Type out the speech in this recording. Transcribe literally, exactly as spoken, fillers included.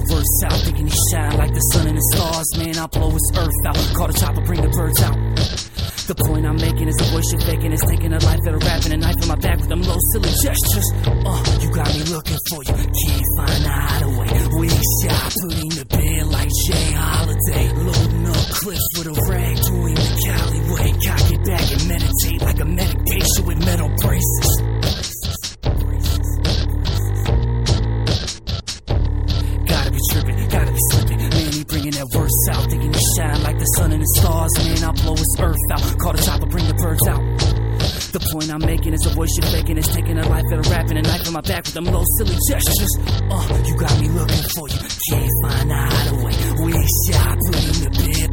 verse out, thinking he shine like the sun and the stars. Man, I'll blow his earth out. Call the chopper, bring the birds out. The point I'm making is the voice you're faking is taking a life that a rapping a knife in my back with them low silly gestures. Uh, you got me looking for you, can't find a hideaway. Wig shot, put in the bed like Jay Holiday. Loading up clips with a rag, doing the Cali way. Cock it back and meditate like a medic patient with metal braces. Gotta be tripping, gotta be slipping. Man, he bringing that verse out, thinking he shine like the sun and the stars. Man, I'll blow his earth out. Call the chopper, bring the birds out. The point I'm making is the voice you're faking is taking a life that a rapping a knife in my back with them low silly gestures. Uh, you got me looking for you, can't find a hideaway. Wig shot, put in the bed.